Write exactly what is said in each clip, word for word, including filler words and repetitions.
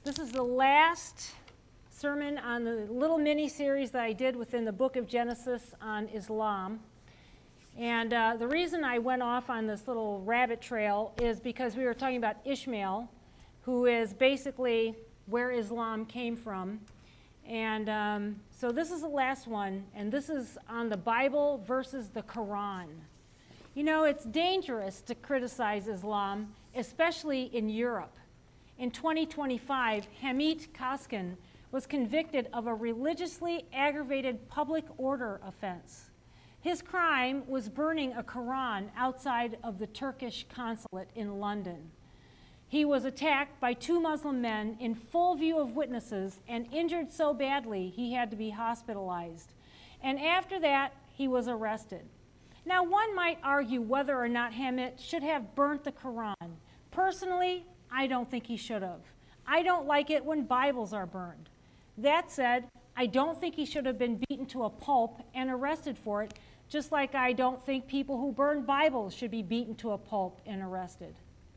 This is the last sermon on the little mini-series that I did within the book of Genesis on Islam. And uh, the reason I went off on this little rabbit trail is because we were talking about Ishmael, who is basically where Islam came from. And um, so this is the last one, and this is on the Bible versus the Quran. You know, it's dangerous to criticize Islam, especially in Europe. In twenty twenty-five, Hamid Kaskin was convicted of a religiously aggravated public order offense. His crime was burning a Quran outside of the Turkish consulate in London. He was attacked by two Muslim men in full view of witnesses and injured so badly he had to be hospitalized. And after that, he was arrested. Now, one might argue whether or not Hamid should have burnt the Quran. Personally, I don't think he should have. I don't like it when Bibles are burned. That said, I don't think he should have been beaten to a pulp and arrested for it, just like I don't think people who burn Bibles should be beaten to a pulp and arrested.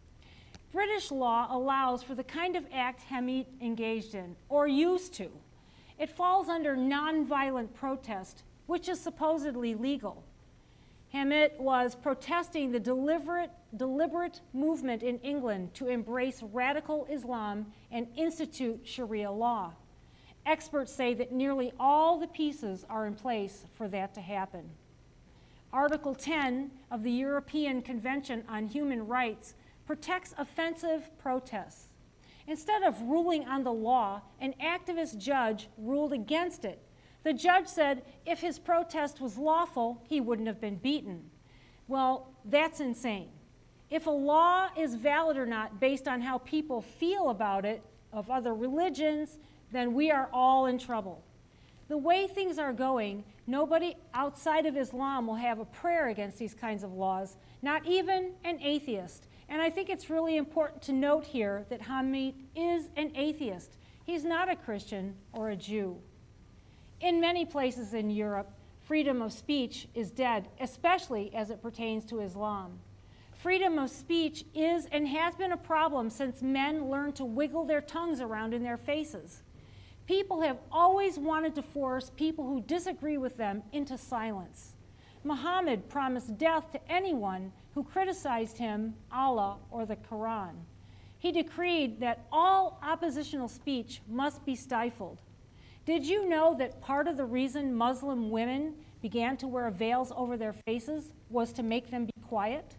British law allows for the kind of act Hamid engaged in, or used to. It falls under nonviolent protest, which is supposedly legal. Hamid was protesting the deliberate, deliberate movement in England to embrace radical Islam and institute Sharia law. Experts say that nearly all the pieces are in place for that to happen. Article ten of the European Convention on Human Rights protects offensive protests. Instead of ruling on the law, an activist judge ruled against it. The judge said if his protest was lawful, he wouldn't have been beaten. Well, that's insane. If a law is valid or not based on how people feel about it, of other religions, then we are all in trouble. The way things are going, nobody outside of Islam will have a prayer against these kinds of laws, not even an atheist. And I think it's really important to note here that Hamid is an atheist. He's not a Christian or a Jew. In many places in Europe, freedom of speech is dead, especially as it pertains to Islam. Freedom of speech is and has been a problem since men learned to wiggle their tongues around in their faces. People have always wanted to force people who disagree with them into silence. Muhammad promised death to anyone who criticized him, Allah, or the Quran. He decreed that all oppositional speech must be stifled. Did you know that part of the reason Muslim women began to wear veils over their faces was to make them be quiet?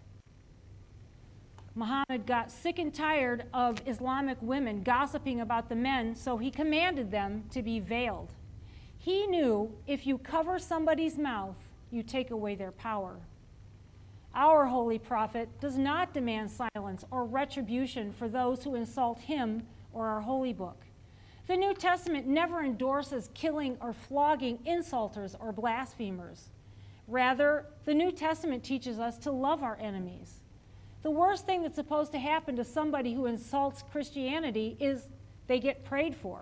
Muhammad got sick and tired of Islamic women gossiping about the men, so he commanded them to be veiled. He knew if you cover somebody's mouth, you take away their power. Our holy prophet does not demand silence or retribution for those who insult him or our holy book. The New Testament never endorses killing or flogging insulters or blasphemers. Rather, the New Testament teaches us to love our enemies. The worst thing that's supposed to happen to somebody who insults Christianity is they get prayed for.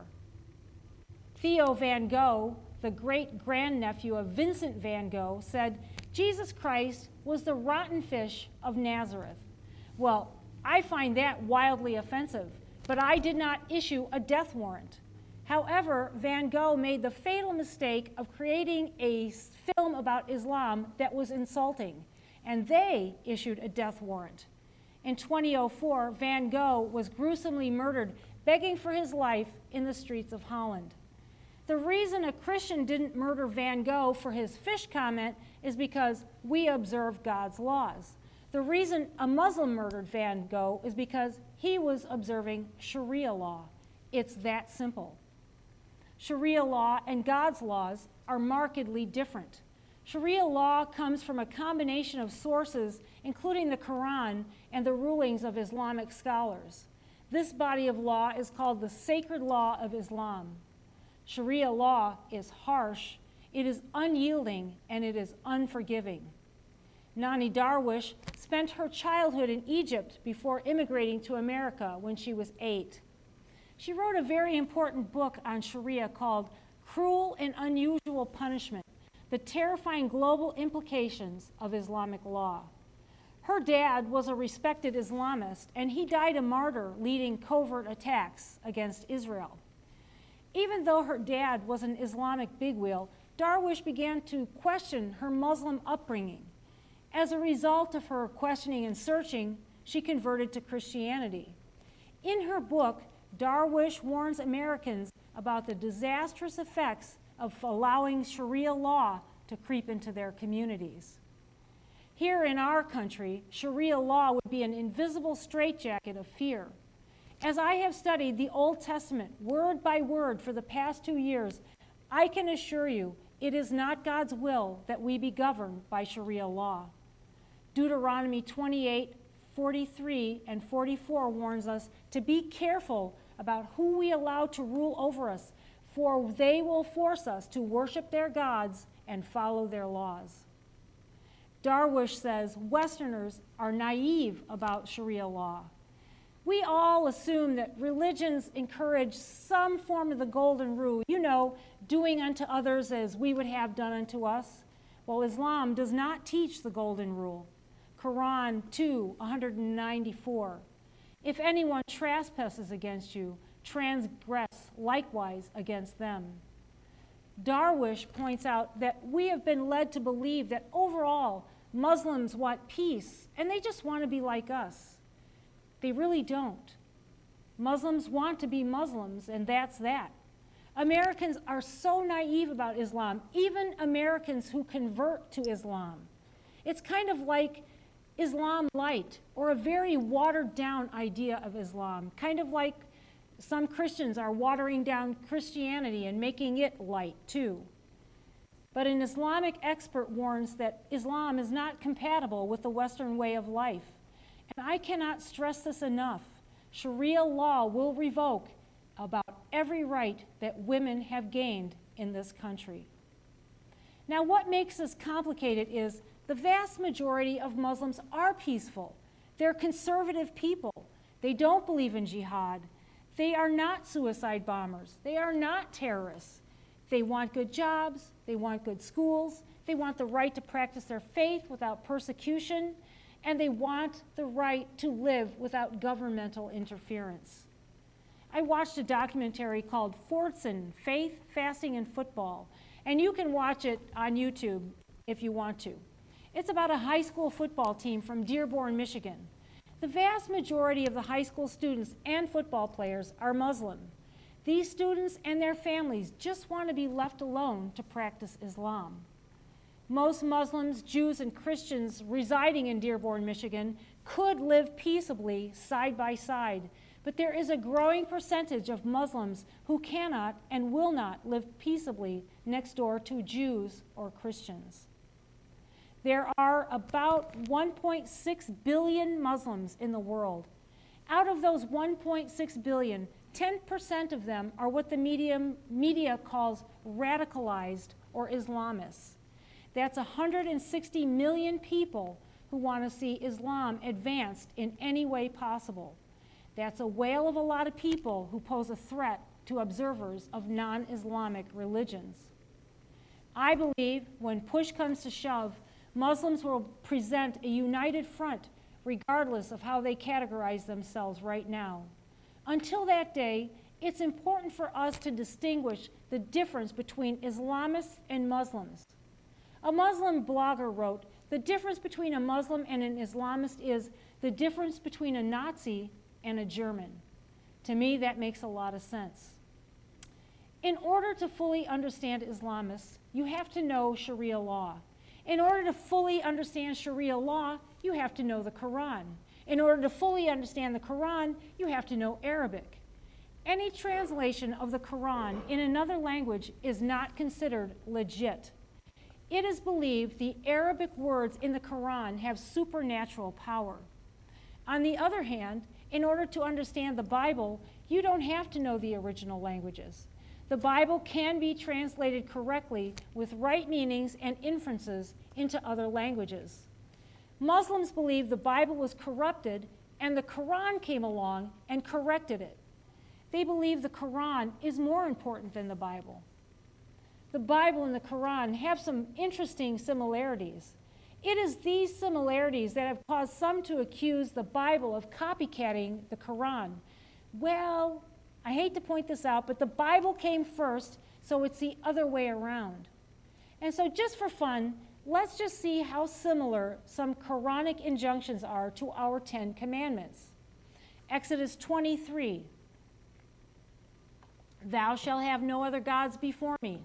Theo van Gogh, the great-grandnephew of Vincent van Gogh, said, Jesus Christ was the rotten fish of Nazareth. Well, I find that wildly offensive, but I did not issue a death warrant. However, Van Gogh made the fatal mistake of creating a film about Islam that was insulting, and they issued a death warrant. In two thousand four, Van Gogh was gruesomely murdered, begging for his life in the streets of Holland. The reason a Christian didn't murder Van Gogh for his fish comment is because we observe God's laws. The reason a Muslim murdered Van Gogh is because he was observing Sharia law. It's that simple. Sharia law and God's laws are markedly different. Sharia law comes from a combination of sources, including the Quran and the rulings of Islamic scholars. This body of law is called the Sacred Law of Islam. Sharia law is harsh, it is unyielding, and it is unforgiving. Nani Darwish spent her childhood in Egypt before immigrating to America when she was eight. She wrote a very important book on Sharia called Cruel and Unusual Punishment: The Terrifying Global Implications of Islamic Law. Her dad was a respected Islamist, and he died a martyr leading covert attacks against Israel. Even though her dad was an Islamic bigwheel, Darwish began to question her Muslim upbringing. As a result of her questioning and searching, she converted to Christianity. In her book, Darwish warns Americans about the disastrous effects of allowing Sharia law to creep into their communities. Here in our country, Sharia law would be an invisible straitjacket of fear. As I have studied the Old Testament word by word for the past two years, I can assure you it is not God's will that we be governed by Sharia law. Deuteronomy twenty-eight, forty-three, and forty-four warns us to be careful about who we allow to rule over us, for they will force us to worship their gods and follow their laws. Darwish says Westerners are naive about Sharia law. We all assume that religions encourage some form of the golden rule, you know, doing unto others as we would have done unto us. Well, Islam does not teach the golden rule. Quran two, one ninety-four. If anyone trespasses against you, transgress likewise against them. Darwish points out that we have been led to believe that overall Muslims want peace, and they just want to be like us. They really don't. Muslims want to be Muslims, and that's that. Americans are so naive about Islam, even Americans who convert to Islam. It's kind of like Islam light, or a very watered down idea of Islam, kind of like some Christians are watering down Christianity and making it light too. But an Islamic expert warns that Islam is not compatible with the Western way of life. And I cannot stress this enough. Sharia law will revoke about every right that women have gained in this country. Now, what makes this complicated is the vast majority of Muslims are peaceful. They're conservative people. They don't believe in jihad. They are not suicide bombers. They are not terrorists. They want good jobs. They want good schools. They want the right to practice their faith without persecution. And they want the right to live without governmental interference. I watched a documentary called Fortson, Faith, Fasting, and Football, and you can watch it on YouTube if you want to. It's about a high school football team from Dearborn, Michigan. The vast majority of the high school students and football players are Muslim. These students and their families just want to be left alone to practice Islam. Most Muslims, Jews, and Christians residing in Dearborn, Michigan could live peaceably side by side, but there is a growing percentage of Muslims who cannot and will not live peaceably next door to Jews or Christians. There are about one point six billion Muslims in the world. Out of those one point six billion, ten percent of them are what the media, media calls radicalized or Islamists. That's one hundred sixty million people who want to see Islam advanced in any way possible. That's a whale of a lot of people who pose a threat to observers of non-Islamic religions. I believe when push comes to shove, Muslims will present a united front regardless of how they categorize themselves right now. Until that day, it's important for us to distinguish the difference between Islamists and Muslims. A Muslim blogger wrote, "The difference between a Muslim and an Islamist is the difference between a Nazi and a German." To me, that makes a lot of sense. In order to fully understand Islamists, you have to know Sharia law. In order to fully understand Sharia law, you have to know the Quran. In order to fully understand the Quran, you have to know Arabic. Any translation of the Quran in another language is not considered legit. It is believed the Arabic words in the Quran have supernatural power. On the other hand, in order to understand the Bible, you don't have to know the original languages. The Bible can be translated correctly with right meanings and inferences into other languages. Muslims believe the Bible was corrupted and the Quran came along and corrected it. They believe the Quran is more important than the Bible. The Bible and the Quran have some interesting similarities. It is these similarities that have caused some to accuse the Bible of copycatting the Quran. Well, I hate to point this out, but the Bible came first, so it's the other way around. And so just for fun, let's just see how similar some Quranic injunctions are to our Ten Commandments. Exodus twenty-three, thou shalt have no other gods before me.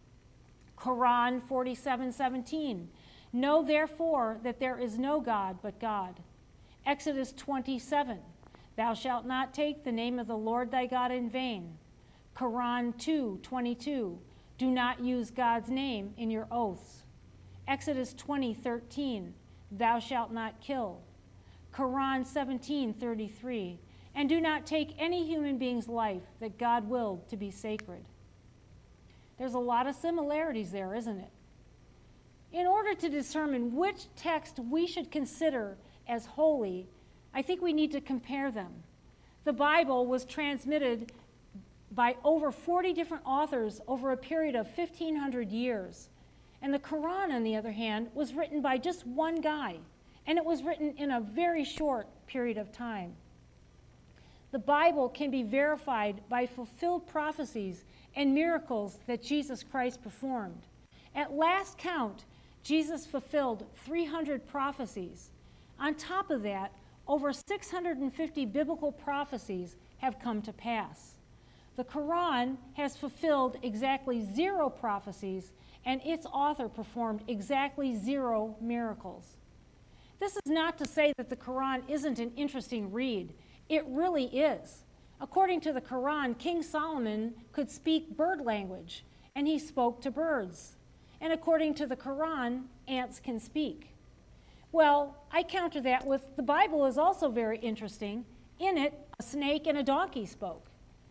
Quran forty-seven seventeen, know therefore that there is no God but God. Exodus twenty-seven, thou shalt not take the name of the Lord thy God in vain. Quran two twenty-two, do not use God's name in your oaths. Exodus twenty thirteen, thou shalt not kill. Quran seventeen thirty-three, and do not take any human being's life that God willed to be sacred. There's a lot of similarities there, isn't it? In order to determine which text we should consider as holy, I think we need to compare them. The Bible was transmitted by over forty different authors over a period of fifteen hundred years. And the Quran, on the other hand, was written by just one guy, and it was written in a very short period of time. The Bible can be verified by fulfilled prophecies and miracles that Jesus Christ performed. At last count, Jesus fulfilled three hundred prophecies. On top of that, over six hundred fifty biblical prophecies have come to pass. The Quran has fulfilled exactly zero prophecies, and its author performed exactly zero miracles. This is not to say that the Quran isn't an interesting read. It really is. According to the Quran, King Solomon could speak bird language, and he spoke to birds. And according to the Quran, ants can speak. Well, I counter that with the Bible is also very interesting. In it, a snake and a donkey spoke.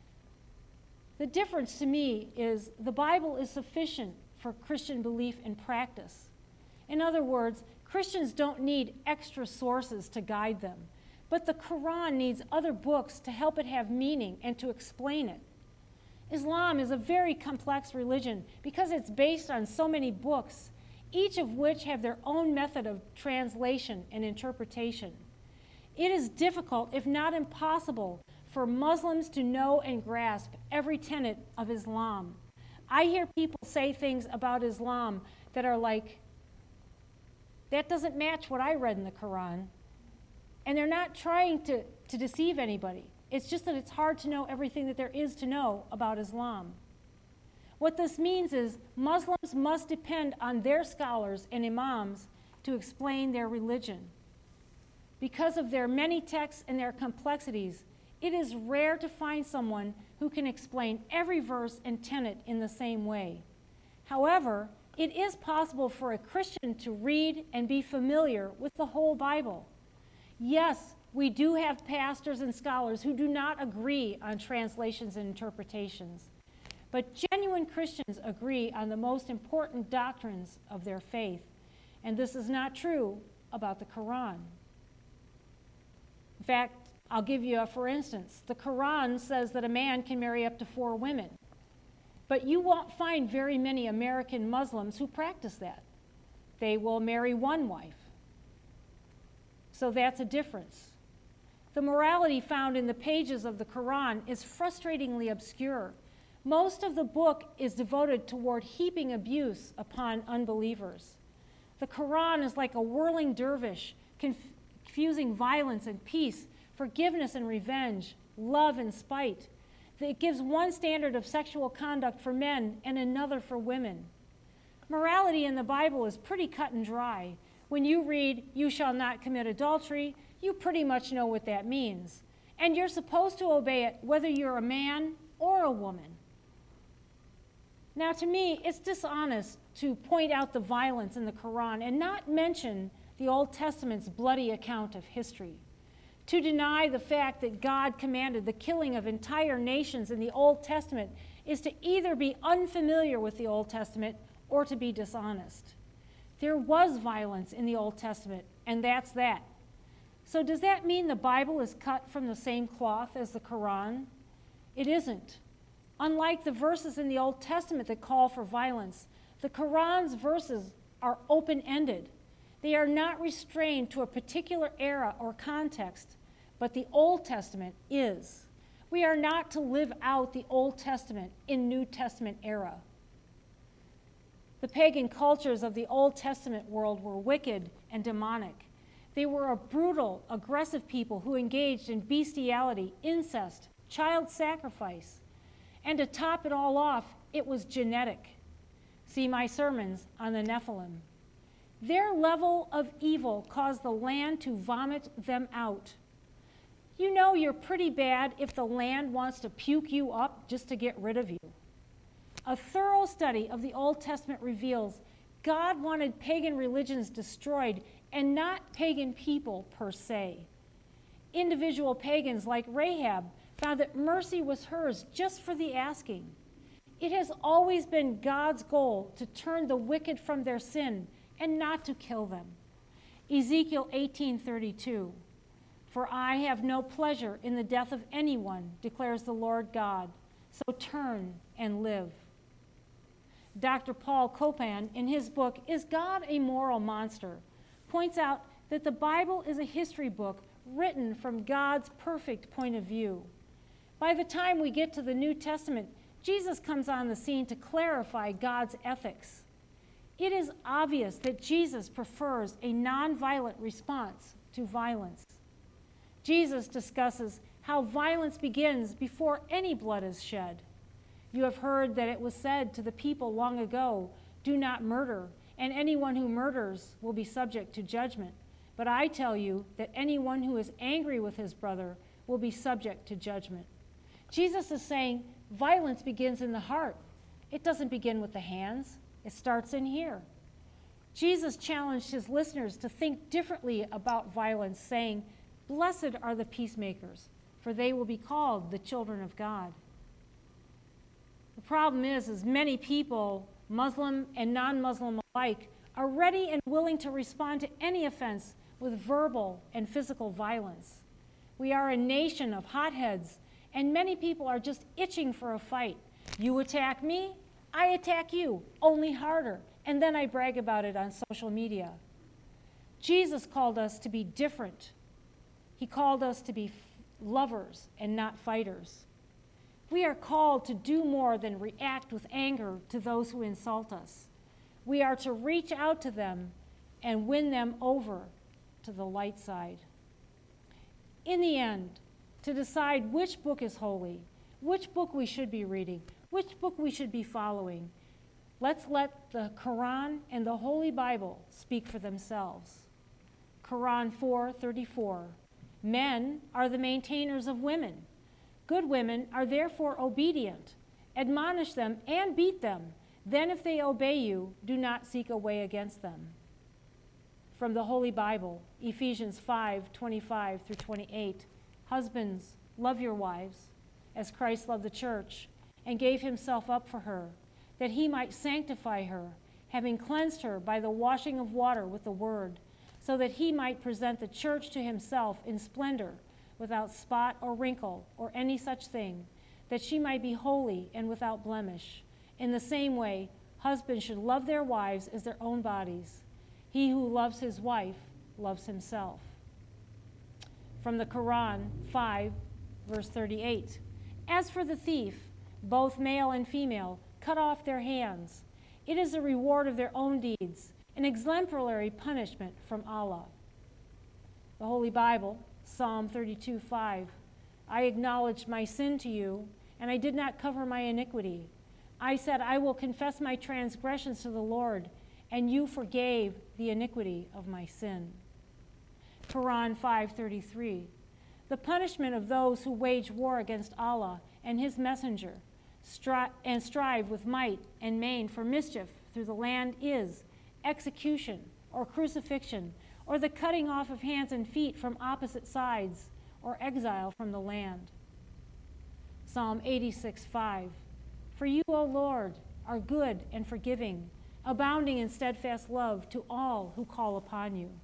The difference to me is the Bible is sufficient for Christian belief and practice. In other words, Christians don't need extra sources to guide them, but the Quran needs other books to help it have meaning and to explain it. Islam is a very complex religion because it's based on so many books, each of which have their own method of translation and interpretation. It is difficult, if not impossible, for Muslims to know and grasp every tenet of Islam. I hear people say things about Islam that are like, that doesn't match what I read in the Quran. And they're not trying to, to deceive anybody. It's just that it's hard to know everything that there is to know about Islam. What this means is Muslims must depend on their scholars and imams to explain their religion. Because of their many texts and their complexities, it is rare to find someone who can explain every verse and tenet in the same way. However, it is possible for a Christian to read and be familiar with the whole Bible. Yes, we do have pastors and scholars who do not agree on translations and interpretations, but genuine Christians agree on the most important doctrines of their faith, and this is not true about the Quran. In fact, I'll give you a for instance. The Quran says that a man can marry up to four women, but you won't find very many American Muslims who practice that. They will marry one wife. So that's a difference. The morality found in the pages of the Quran is frustratingly obscure. Most of the book is devoted toward heaping abuse upon unbelievers. The Quran is like a whirling dervish, confusing violence and peace, forgiveness and revenge, love and spite. It gives one standard of sexual conduct for men and another for women. Morality in the Bible is pretty cut and dry. When you read, "You shall not commit adultery," you pretty much know what that means. And you're supposed to obey it whether you're a man or a woman. Now, to me, it's dishonest to point out the violence in the Quran and not mention the Old Testament's bloody account of history. To deny the fact that God commanded the killing of entire nations in the Old Testament is to either be unfamiliar with the Old Testament or to be dishonest. There was violence in the Old Testament, and that's that. So does that mean the Bible is cut from the same cloth as the Quran? It isn't. Unlike the verses in the Old Testament that call for violence, the Quran's verses are open-ended. They are not restrained to a particular era or context, but the Old Testament is. We are not to live out the Old Testament in New Testament era. The pagan cultures of the Old Testament world were wicked and demonic. They were a brutal, aggressive people who engaged in bestiality, incest, child sacrifice. And to top it all off, it was genetic. See my sermons on the Nephilim. Their level of evil caused the land to vomit them out. You know you're pretty bad if the land wants to puke you up just to get rid of you. A thorough study of the Old Testament reveals God wanted pagan religions destroyed and not pagan people per se. Individual pagans like Rahab found that mercy was hers just for the asking. It has always been God's goal to turn the wicked from their sin and not to kill them. Ezekiel eighteen thirty-two, "For I have no pleasure in the death of anyone, declares the Lord God, so turn and live." Doctor Paul Copan, in his book, Is God a Moral Monster?, points out that the Bible is a history book written from God's perfect point of view. By the time we get to the New Testament, Jesus comes on the scene to clarify God's ethics. It is obvious that Jesus prefers a nonviolent response to violence. Jesus discusses how violence begins before any blood is shed. You have heard that it was said to the people long ago, "Do not murder, and anyone who murders will be subject to judgment. But I tell you that anyone who is angry with his brother will be subject to judgment." Jesus is saying violence begins in the heart. It doesn't begin with the hands. It starts in here. Jesus challenged his listeners to think differently about violence, saying, "Blessed are the peacemakers, for they will be called the children of God." The problem is, is many people, Muslim and non-Muslim alike, are ready and willing to respond to any offense with verbal and physical violence. We are a nation of hotheads, and many people are just itching for a fight. You attack me, I attack you, only harder, and then I brag about it on social media. Jesus called us to be different. He called us to be f- lovers and not fighters. We are called to do more than react with anger to those who insult us. We are to reach out to them and win them over to the light side. In the end, to decide which book is holy, which book we should be reading, which book we should be following, let's let the Quran and the Holy Bible speak for themselves. Quran four thirty-four, "Men are the maintainers of women. Good women are therefore obedient. Admonish them and beat them. Then if they obey you, do not seek a way against them." From the Holy Bible, Ephesians five twenty-five through twenty-eight, "Husbands, love your wives, as Christ loved the church, and gave himself up for her, that he might sanctify her, having cleansed her by the washing of water with the word, so that he might present the church to himself in splendor, without spot or wrinkle or any such thing, that she might be holy and without blemish. In the same way, husbands should love their wives as their own bodies. He who loves his wife loves himself." From the Quran five, verse thirty-eight, "As for the thief, both male and female, cut off their hands. It is a reward of their own deeds, an exemplary punishment from Allah." The Holy Bible, Psalm thirty-two five, "I acknowledged my sin to you, and I did not cover my iniquity. I said, I will confess my transgressions to the Lord, and you forgave the iniquity of my sin." Quran five thirty-three, "The punishment of those who wage war against Allah and his messenger stri- and strive with might and main for mischief through the land is execution or crucifixion, or the cutting off of hands and feet from opposite sides, or exile from the land." Psalm eighty-six five, "For you, O Lord, are good and forgiving, abounding in steadfast love to all who call upon you."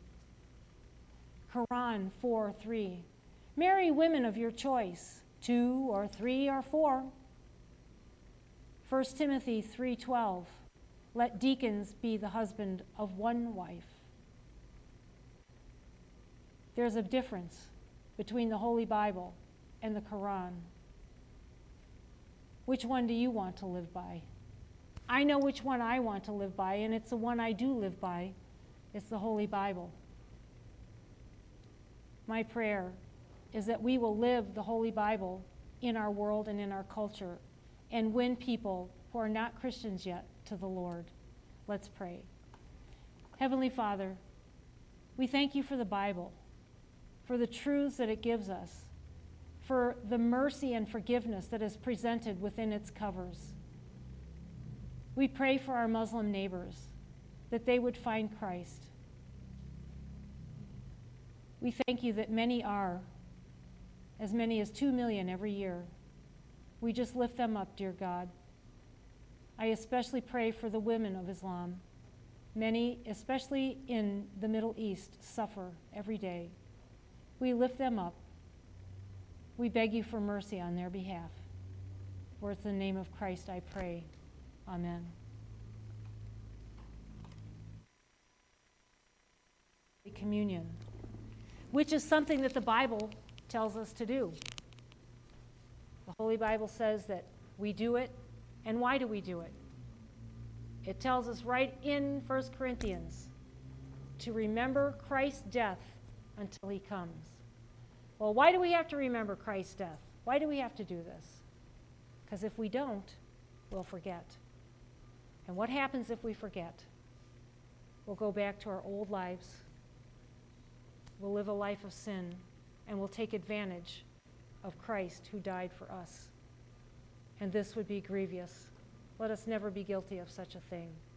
Quran four three, "Marry women of your choice, two or three or four." First Timothy three twelve, "Let deacons be the husband of one wife." There's a difference between the Holy Bible and the Quran. Which one do you want to live by? I know which one I want to live by, and it's the one I do live by. It's the Holy Bible. My prayer is that we will live the Holy Bible in our world and in our culture and win people who are not Christians yet to the Lord. Let's pray. Heavenly Father, we thank you for the Bible, for the truths that it gives us, for the mercy and forgiveness that is presented within its covers. We pray for our Muslim neighbors, that they would find Christ. We thank you that many are, as many as two million every year. We just lift them up, dear God. I especially pray for the women of Islam. Many, especially in the Middle East, suffer every day. We lift them up. We beg you for mercy on their behalf. For it's in the name of Christ I pray. Amen. Communion, which is something that the Bible tells us to do. The Holy Bible says that we do it, and why do we do it? It tells us right in First Corinthians to remember Christ's death until he comes. Well, why do we have to remember Christ's death? Why do we have to do this? Because if we don't, we'll forget. And what happens if we forget? We'll go back to our old lives. We'll live a life of sin, and we'll take advantage of Christ who died for us. And this would be grievous. Let us never be guilty of such a thing.